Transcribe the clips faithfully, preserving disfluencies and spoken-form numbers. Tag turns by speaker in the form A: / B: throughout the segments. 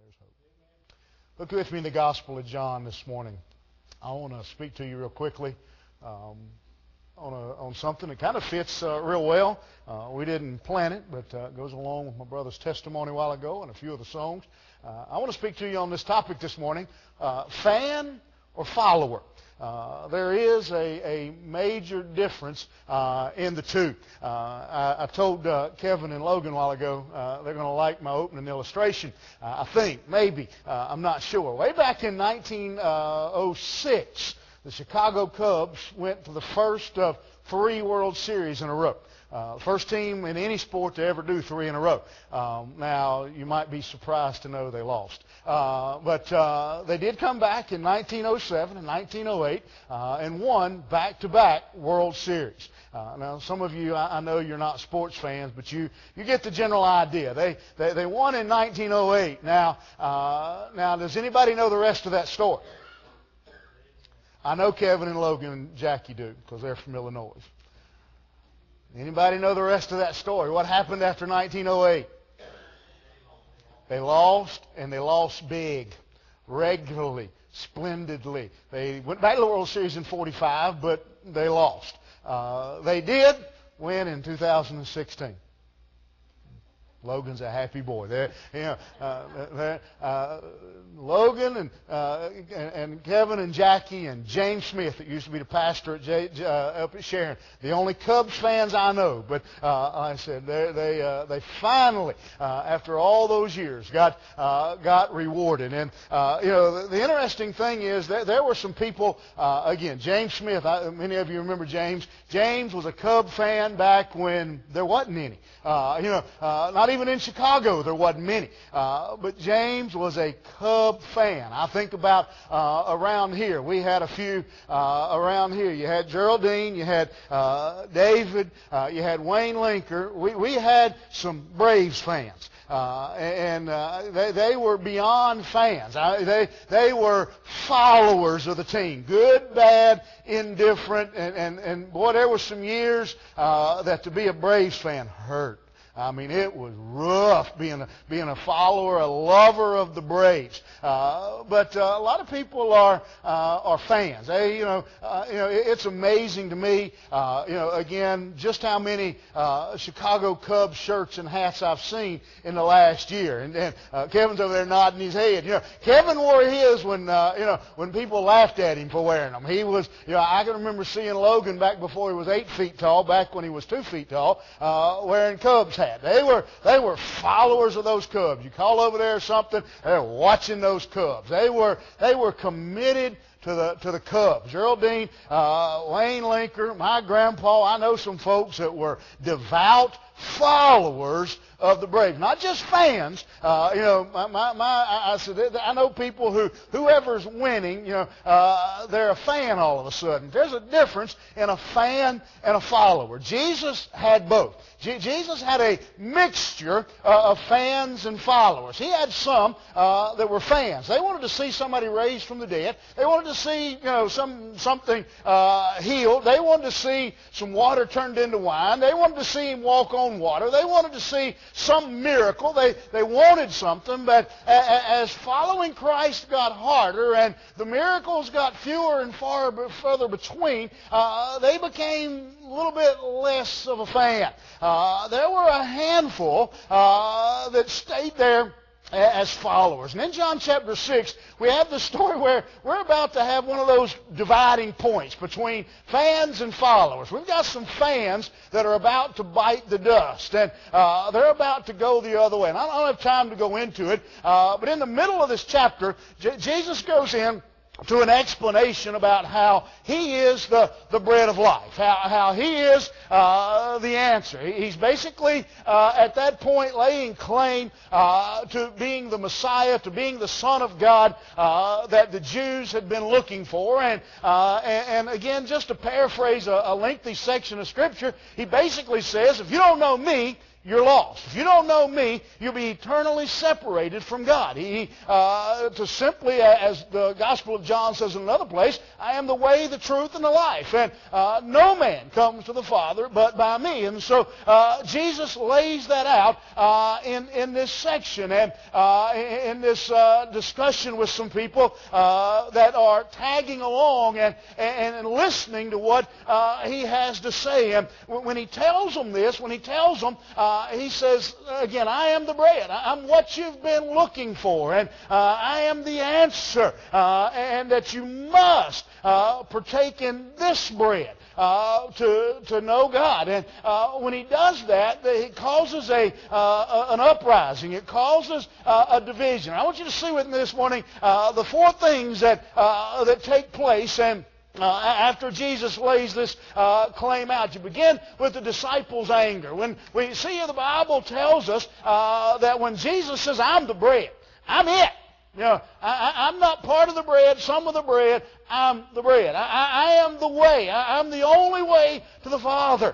A: There's hope. Look with me in the Gospel of John this morning. I want to speak to you real quickly um, on, a, on something that kind of fits uh, real well. Uh, we didn't plan it, but uh, it goes along with my brother's testimony a while ago and a few of the songs. Uh, I want to speak to you on this topic this morning, uh, fan or follower. Uh, there is a, a major difference uh, in the two. Uh, I, I told uh, Kevin and Logan a while ago uh, they're going to like my opening illustration. Uh, I think, maybe, uh, I'm not sure. Way back in nineteen oh six, the Chicago Cubs went to the first of three World Series in a row. Uh, first team in any sport to ever do three in a row. Um, now, you might be surprised to know they lost. Uh, but uh, they did come back in nineteen oh seven and nineteen oh eight uh, and won back-to-back World Series. Uh, now, some of you, I, I know you're not sports fans, but you, you get the general idea. They, they, they won in nineteen oh eight. Now, uh, now, does anybody know the rest of that story? I know Kevin and Logan and Jackie do, because they're from Illinois. Anybody know the rest of that story? What happened after nineteen oh eight? They lost, and they lost big, regularly, splendidly. They went back to the World Series in forty-five, but they lost. Uh, they did win in two thousand sixteen. Logan's a happy boy. They're, you know, uh, they're, uh, Logan and, uh, and Kevin and Jackie and James Smith, that used to be the pastor at J, uh, up at Sharon, the only Cubs fans I know. But uh, like I said, they they, uh, they finally, uh, after all those years, got uh, got rewarded. And uh, you know, the, the interesting thing is that there were some people. Uh, again, James Smith. I, many of you remember James. James was a Cub fan back when there wasn't any. Uh, you know, uh, not even in Chicago there wasn't many. Uh, but James was a Cub fan. I think about uh, around here. We had a few uh, around here. You had Geraldine, you had uh, David, uh, you had Wayne Linker. We, we had some Braves fans. Uh, and uh, they, they were beyond fans. I, they, they were followers of the team. Good, bad, indifferent. And, and, and boy, there were some years uh, that to be a Braves fan hurt. I mean, it was rough being a, being a follower, a lover of the Braves. Uh, but uh, a lot of people are uh, are fans. They, you know, uh, you know, it's amazing to me. Uh, you know, again, just how many uh, Chicago Cubs shirts and hats I've seen in the last year. And, and uh, Kevin's over there nodding his head. You know, Kevin wore his when uh, you know when people laughed at him for wearing them. He was, you know, I can remember seeing Logan back before he was eight feet tall, back when he was two feet tall, uh, wearing Cubs hats. They were they were followers of those Cubs. You call over there or something, they're watching those Cubs. They were they were committed to the to the Cubs. Geraldine, uh, Wayne Linker, my grandpa. I know some folks that were devout followers of the Braves, not just fans. Uh, you know, my, my, my I, I said I know people who whoever's winning, you know, uh, they're a fan all of a sudden. There's a difference in a fan and a follower. Jesus had both. Je- Jesus had a mixture uh, of fans and followers. He had some uh, that were fans. They wanted to see somebody raised from the dead. They wanted to see, you know, some something uh, healed. They wanted to see some water turned into wine. They wanted to see him walk on water. They wanted to see some miracle. They they wanted something, but as following Christ got harder and the miracles got fewer and far further between, uh, they became a little bit less of a fan. Uh, there were a handful uh, that stayed there as followers. And in John chapter six, we have the story where we're about to have one of those dividing points between fans and followers. We've got some fans that are about to bite the dust, and uh, they're about to go the other way. And I don't have time to go into it, uh, but in the middle of this chapter, J- Jesus goes in to an explanation about how He is the, the bread of life, how, how He is uh, the answer. He's basically, uh, at that point, laying claim uh, to being the Messiah, to being the Son of God uh, that the Jews had been looking for. And, uh, and, and again, just to paraphrase a, a lengthy section of Scripture, He basically says, if you don't know me, you're lost. If you don't know me, you'll be eternally separated from God. He, uh, to simply, as the Gospel of John says in another place, I am the way, the truth, and the life. And uh, no man comes to the Father but by me. And so uh, Jesus lays that out uh, in, in this section and uh, in this uh, discussion with some people uh, that are tagging along and, and, and listening to what uh, he has to say. And when he tells them this, when he tells them, uh, he says, again, I am the bread. I'm what you've been looking for. And uh, I am the answer. Uh, and that you must uh, partake in this bread. Uh, to to know God. And uh, when he does that, it causes a uh, an uprising. It causes uh, a division. I want you to see with me this morning uh, the four things that uh, that take place. And Uh, after Jesus lays this uh, claim out, you begin with the disciples' anger. When we see the Bible tells us uh, that when Jesus says, I'm the bread, I'm it. You know, I, I'm not part of the bread, some of the bread. I'm the bread. I, I am the way. I, I'm the only way to the Father,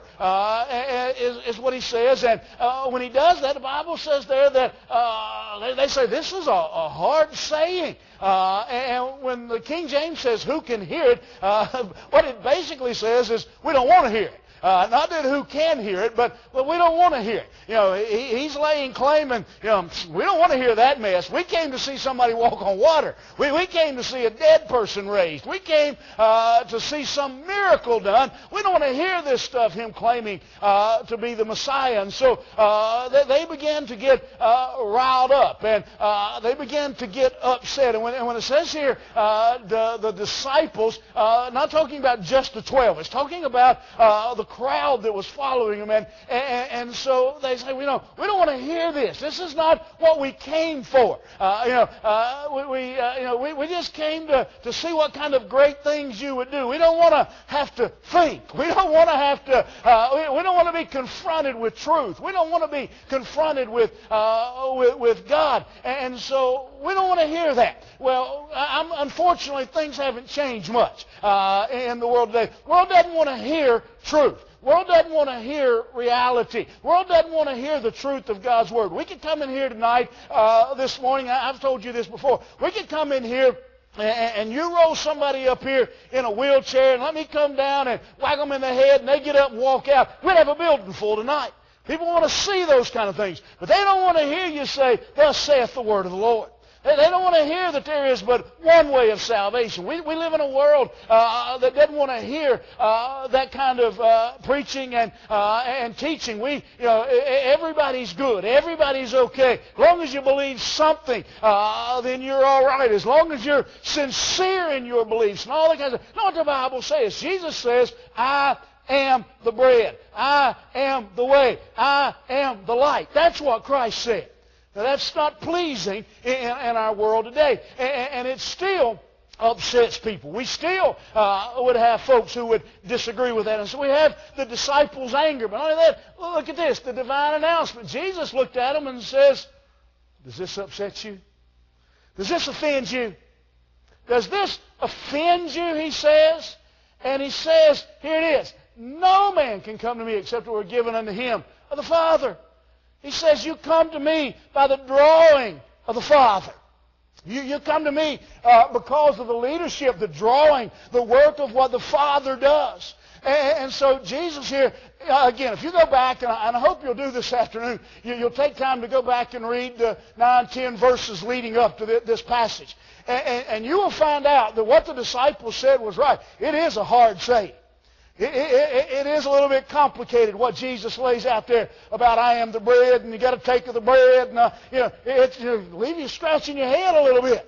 A: uh, is, is what he says. And uh, when he does that, the Bible says there that uh, they, they say this is a, a hard saying. Uh, and when the King James says, who can hear it, uh, what it basically says is, we don't want to hear it. Uh, not that who can hear it, but well, we don't want to hear it. You know, he, he's laying claim, and you know, we don't want to hear that mess. We came to see somebody walk on water. We, we came to see a dead person raised. We came uh, to see some miracle done. We don't want to hear this stuff, him claiming uh, to be the Messiah. And so uh, they, they began to get uh, riled up, and uh, they began to get upset. And when, and when it says here, uh, the, the disciples, uh, not talking about just the twelve, it's talking about uh, the crowd that was following him, and, and, and so they say, we don't, we don't want to hear this. This is not what we came for. Uh, you know, uh, we, we, uh, you know, we, we just came to, to see what kind of great things you would do. We don't want to have to think. We don't want to have to. Uh, we, we don't want to be confronted with truth. We don't want to be confronted with uh, with, with God, and so we don't want to hear that. Well, I'm, unfortunately, things haven't changed much uh, in the world today. The world doesn't want to hear truth. The world doesn't want to hear reality. The world doesn't want to hear the truth of God's Word. We could come in here tonight, uh, this morning, I've told you this before, we could come in here and you roll somebody up here in a wheelchair and let me come down and whack them in the head and they get up and walk out. We'd have a building full tonight. People want to see those kind of things. But they don't want to hear you say, thus saith the word of the Lord. They don't want to hear that there is but one way of salvation. We, we live in a world uh, that doesn't want to hear uh, that kind of uh, preaching and uh, and teaching. We, you know, everybody's good. Everybody's okay. As long as you believe something, uh, then you're all right. As long as you're sincere in your beliefs and all that kind of stuff. Know what the Bible says? Jesus says, I am the bread. I am the way. I am the light. That's what Christ said. Now, that's not pleasing in, in our world today. And, and it still upsets people. We still uh, would have folks who would disagree with that. And so we have the disciples' anger. But not only that, look at this, the divine announcement. Jesus looked at them and says, does this upset you? Does this offend you? Does this offend you, he says? And he says, here it is, no man can come to me except it were given unto him of the Father. He says, you come to me by the drawing of the Father. You, you come to me uh, because of the leadership, the drawing, the work of what the Father does. And, and so Jesus here, uh, again, if you go back, and I, and I hope you'll do this afternoon, you, you'll take time to go back and read the nine, ten verses leading up to this passage. And, and, and you will find out that what the disciples said was right. It is a hard saying. It, it, it is a little bit complicated what Jesus lays out there about I am the bread and you got to take of the bread and uh, you know it you know, leave you scratching your head a little bit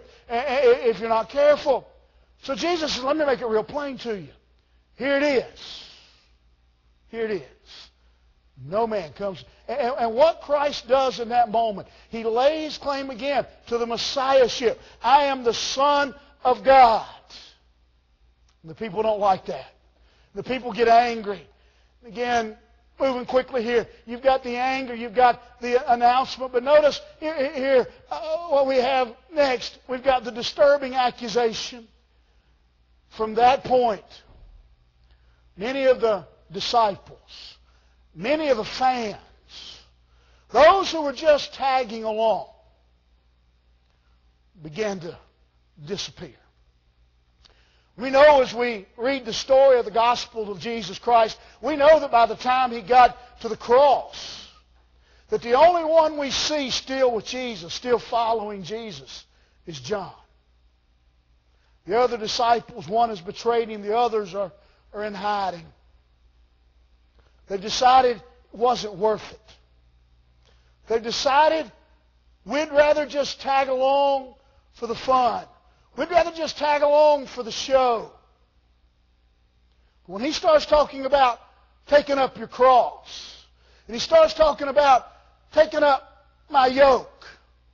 A: if you're not careful. So Jesus says, let me make it real plain to you. Here it is. Here it is. No man comes. And, and what Christ does in that moment, he lays claim again to the Messiahship. I am the Son of God. And the people don't like that. The people get angry. Again, moving quickly here, you've got the anger, you've got the announcement, but notice here, here uh, what we have next. We've got the disturbing accusation. From that point, many of the disciples, many of the fans, those who were just tagging along began to disappear. We know as we read the story of the gospel of Jesus Christ, we know that by the time He got to the cross, that the only one we see still with Jesus, still following Jesus, is John. The other disciples, one has betrayed Him, the others are, are in hiding. They've decided it wasn't worth it. They've decided we'd rather just tag along for the fun. We'd rather just tag along for the show. When He starts talking about taking up your cross, and He starts talking about taking up my yoke,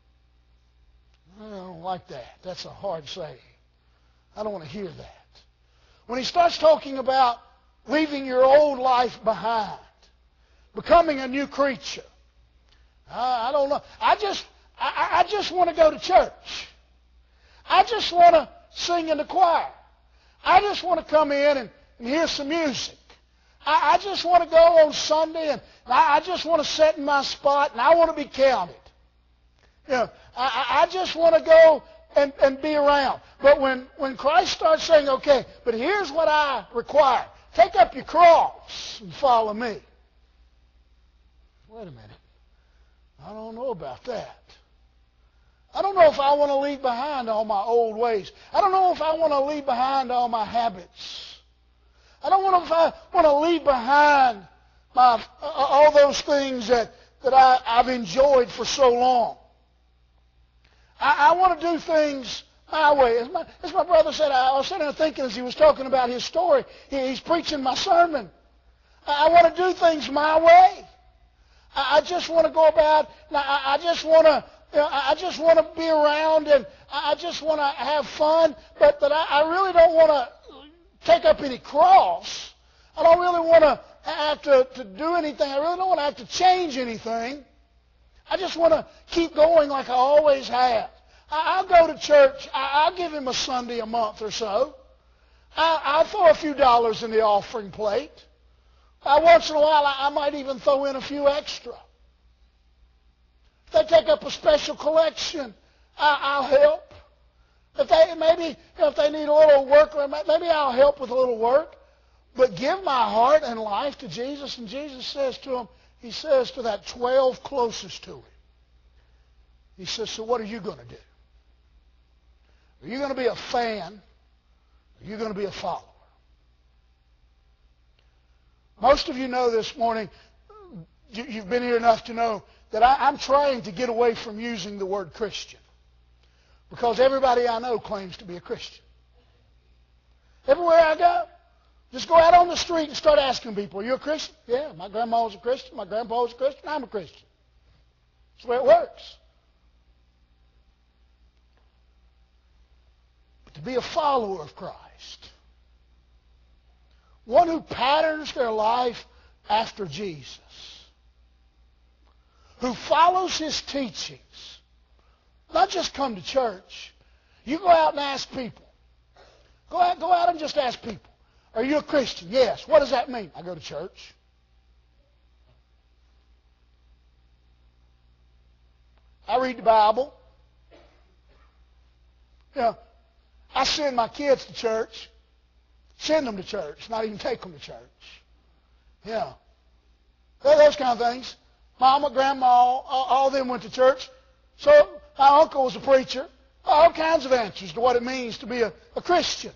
A: I don't like that. That's a hard saying. I don't want to hear that. When He starts talking about leaving your old life behind, becoming a new creature, I, I don't know. I just, I, I just want to go to church. I just want to sing in the choir. I just want to come in and, and hear some music. I, I just want to go on Sunday and I, I just want to sit in my spot and I want to be counted. You know, I, I just want to go and, and be around. But when, when Christ starts saying, okay, but here's what I require. Take up your cross and follow me. Wait a minute. I don't know about that. I don't know if I want to leave behind all my old ways. I don't know if I want to leave behind all my habits. I don't know if I want to leave behind my, uh, all those things that, that I, I've enjoyed for so long. I, I want to do things my way. As my, as my brother said, I was sitting there thinking as he was talking about his story, he, he's preaching my sermon. I, I want to do things my way. I, I just want to go about, I, I just want to You know, I just want to be around and I just want to have fun, but that I, I really don't want to take up any cross. I don't really want to have to, to do anything. I really don't want to have to change anything. I just want to keep going like I always have. I, I'll go to church. I, I'll give Him a Sunday a month or so. I, I'll throw a few dollars in the offering plate. Uh, once in a while, I, I might even throw in a few extra. If they take up a special collection, I, I'll help. If they maybe you know, if they need a little work, maybe I'll help with a little work. But give my heart and life to Jesus, and Jesus says to him, He says to that twelve closest to Him, He says, so what are you going to do? Are you going to be a fan? Or are you going to be a follower? Most of you know this morning, you, you've been here enough to know that I, I'm trying to get away from using the word Christian. Because everybody I know claims to be a Christian. Everywhere I go, just go out on the street and start asking people, are you a Christian? Yeah, my grandma was a Christian, my grandpa was a Christian, I'm a Christian. That's the way it works. But to be a follower of Christ, one who patterns their life after Jesus, who follows His teachings, not just come to church. You go out and ask people. Go out, go out and just ask people, are you a Christian? Yes. What does that mean? I go to church. I read the Bible. You know, I send my kids to church. Send them to church, not even take them to church. Yeah. Those kind of things. Mama, grandma, all, all of them went to church. So my uncle was a preacher. All kinds of answers to what it means to be a, a Christian.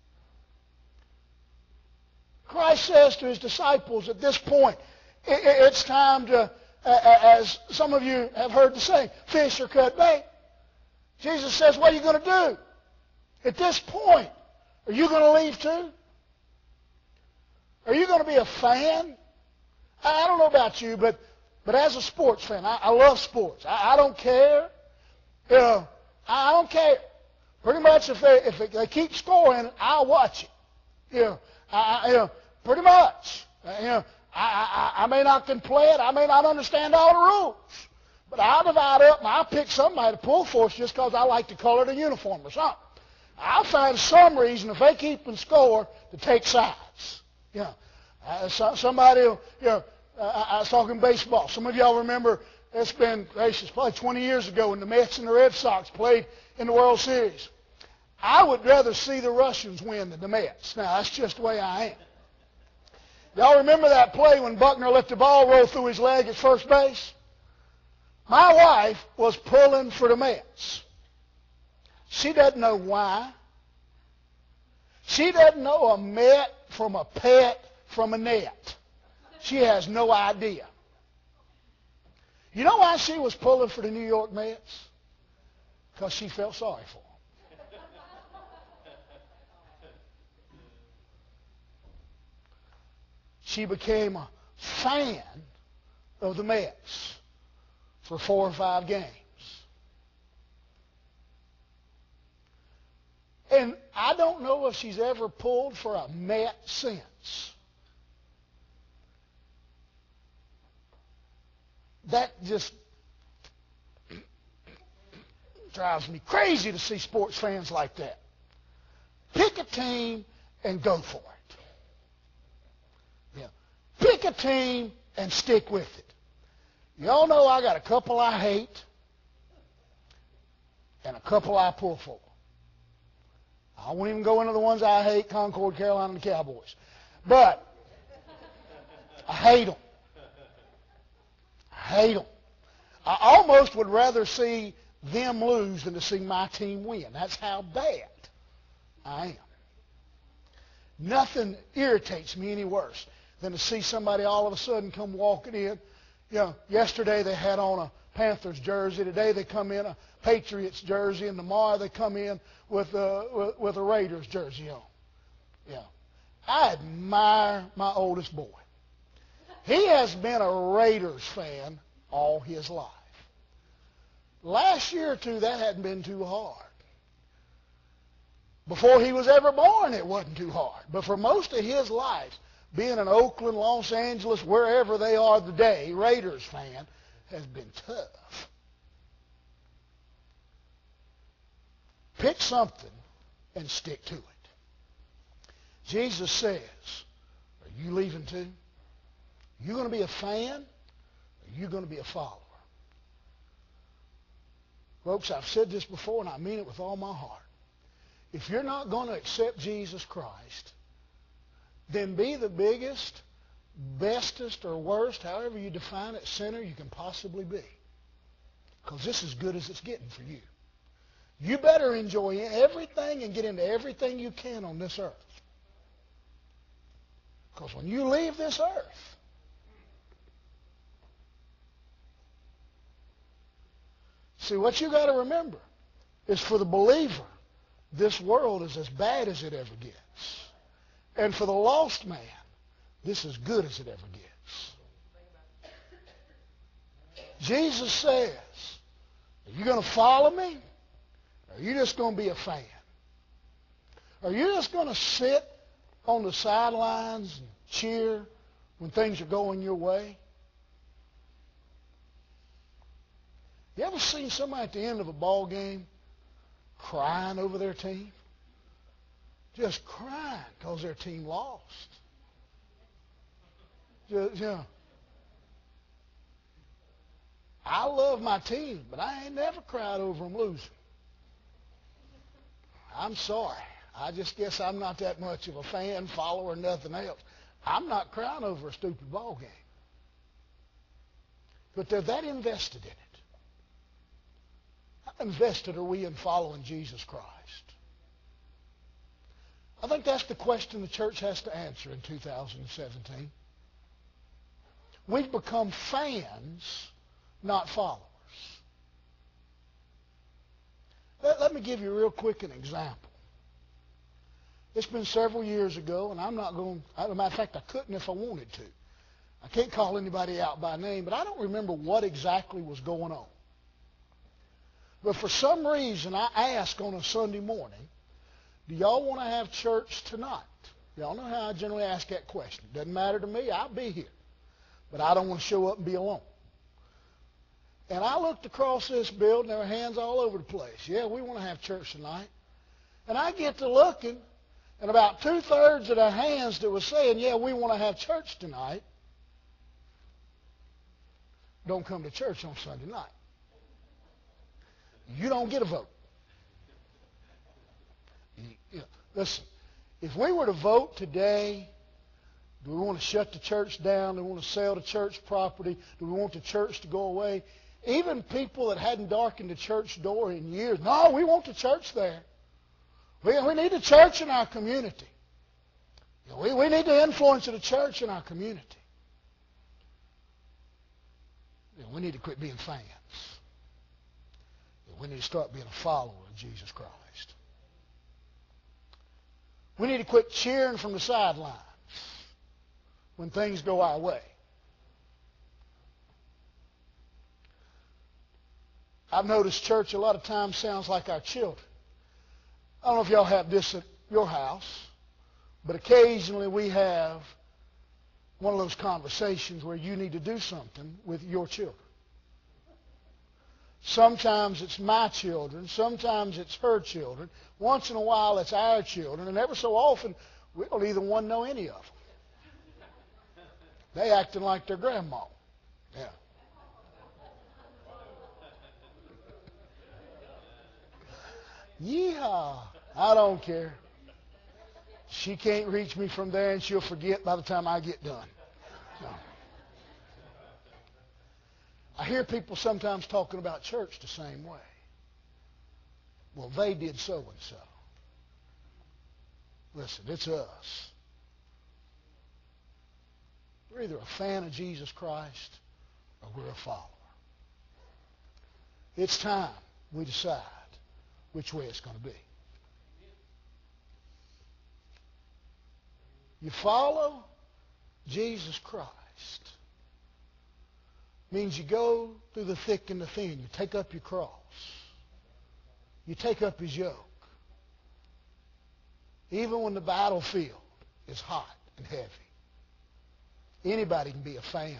A: Christ says to His disciples at this point, it, it, it's time to, uh, as some of you have heard the saying, fish or cut bait. Jesus says, what are you going to do? At this point, are you going to leave too? Are you going to be a fan? I, I don't know about you, but But as a sports fan, I, I love sports. I, I don't care. You know, I don't care. Pretty much if they if they keep scoring, I'll watch it. You know, I, I, you know pretty much. You know, I, I, I may not can play it. I may not understand all the rules. But I'll divide up and I'll pick somebody to pull for us just because I like the color of the uniform or something. I'll find some reason if they keep and score to take sides. You know, uh, so, somebody will, you know, Uh, I was talking baseball. Some of y'all remember
B: It's been, gracious, probably twenty years ago when the Mets and the Red Sox played in the World Series. I would rather see the Russians win than the Mets. Now, that's just the way I am. Y'all remember that play when Buckner let the ball roll through his leg at first base? My wife was pulling for the Mets. She doesn't know why. She doesn't know a Met from a pet from a net. She has no idea. You know why she was pulling for the New York Mets? Because she felt sorry for them. She became a fan of the Mets for four or five games. And I don't know if she's ever pulled for a Met since. That just drives me crazy to see sports fans like that. Pick a team and go for it. Yeah. Pick a team and stick with it. Y'all know I got a couple I hate and a couple I pull for. I won't even go into the ones I hate, Concord, Carolina, and the Cowboys. But I hate them. I hate them. I almost would rather see them lose than to see my team win. That's how bad I am. Nothing irritates me any worse than to see somebody all of a sudden come walking in. You know, yesterday they had on a Panthers jersey. Today they come in a Patriots jersey, and tomorrow they come in with a, with, with a Raiders jersey on. Yeah, I admire my oldest boy. He has been a Raiders fan all his life. Last year or two, that hadn't been too hard. Before he was ever born, it wasn't too hard. But for most of his life, being an Oakland, Los Angeles, wherever they are today, Raiders fan, has been tough. Pick something and stick to it. Jesus says, are you leaving too? Are you going to be a fan? Or are you going to be a follower? Folks, I've said this before, and I mean it with all my heart. If you're not going to accept Jesus Christ, then be the biggest, bestest, or worst, however you define it, sinner you can possibly be. Because this is as good as it's getting for you. You better enjoy everything and get into everything you can on this earth. Because when you leave this earth, see, what you got to remember is for the believer, this world is as bad as it ever gets. And for the lost man, this is as good as it ever gets. Jesus says, are you going to follow me? Or are you just going to be a fan? Are you just going to sit on the sidelines and cheer when things are going your way? You ever seen somebody at the end of a ball game crying over their team? Just crying because their team lost. Just, you know, I love my team, but I ain't never cried over them losing. I'm sorry. I just guess I'm not that much of a fan, follower, nothing else. I'm not crying over a stupid ball game. But they're that invested in it. How invested are we in following Jesus Christ? I think that's the question the church has to answer in two thousand seventeen. We've become fans, not followers. Let, let me give you real quick an example. It's been several years ago, and I'm not going to, as a matter of fact, I couldn't if I wanted to. I can't call anybody out by name, but I don't remember what exactly was going on. But for some reason, I asked on a Sunday morning, do y'all want to have church tonight? Y'all know how I generally ask that question. Doesn't matter to me. I'll be here. But I don't want to show up and be alone. And I looked across this building. There were hands all over the place. Yeah, we want to have church tonight. And I get to looking, and about two-thirds of the hands that were saying, yeah, we want to have church tonight, don't come to church on Sunday night. You don't get a vote. You know, listen, if we were to vote today, do we want to shut the church down? Do we want to sell the church property? Do we want the church to go away? Even people that hadn't darkened the church door in years, no, we want the church there. We, we need the church in our community. You know, we, we need the influence of the church in our community. You know, we need to quit being fans. You know, we need to start being a follower of Jesus Christ. We need to quit cheering from the sidelines when things go our way. I've noticed church a lot of times sounds like our children. I don't know if y'all have this at your house, but occasionally we have one of those conversations where you need to do something with your children. Sometimes it's my children. Sometimes it's her children. Once in a while it's our children. And ever so often we don't either one know any of them. They acting like their grandma. Yeah. Yeehaw. I don't care. She can't reach me from there and she'll forget by the time I get done. So. I hear people sometimes talking about church the same way. Well, they did so and so. Listen, it's us. We're either a fan of Jesus Christ or we're a follower. It's time we decide which way it's going to be. You follow Jesus Christ means you go through the thick and the thin. You take up your cross. You take up his yoke. Even when the battlefield is hot and heavy. Anybody can be a fan.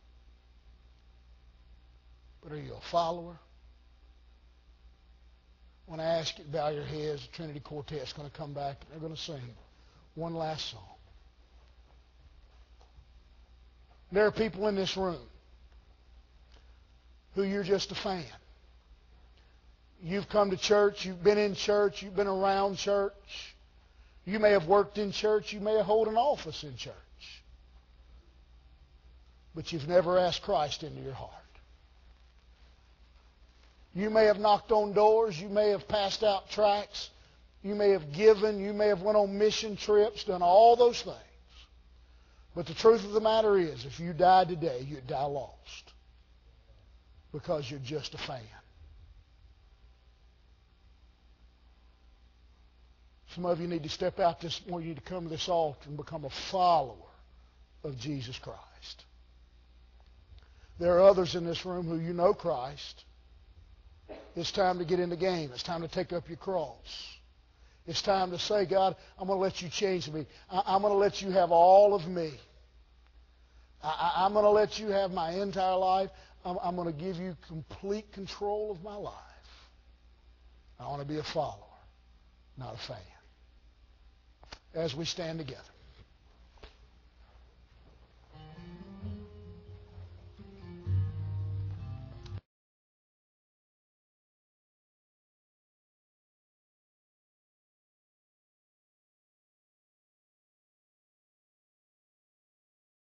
B: But are you a follower? When I ask you to bow your heads, the Trinity Quartet's going to come back and they're going to sing one last song. There are people in this room who you're just a fan. You've come to church, you've been in church, you've been around church. You may have worked in church, you may have held an office in church. But you've never asked Christ into your heart. You may have knocked on doors, you may have passed out tracts, you may have given, you may have went on mission trips, done all those things. But the truth of the matter is, if you died today, you'd die lost. Because you're just a fan. Some of you need to step out this morning, you need to come to this altar and become a follower of Jesus Christ. There are others in this room who you know Christ. It's time to get in the game. It's time to take up your cross. It's time to say, God, I'm going to let you change me. I, I'm going to let you have all of me. I, I, I'm going to let you have my entire life. I'm, I'm going to give you complete control of my life. I want to be a follower, not a fan. As we stand together.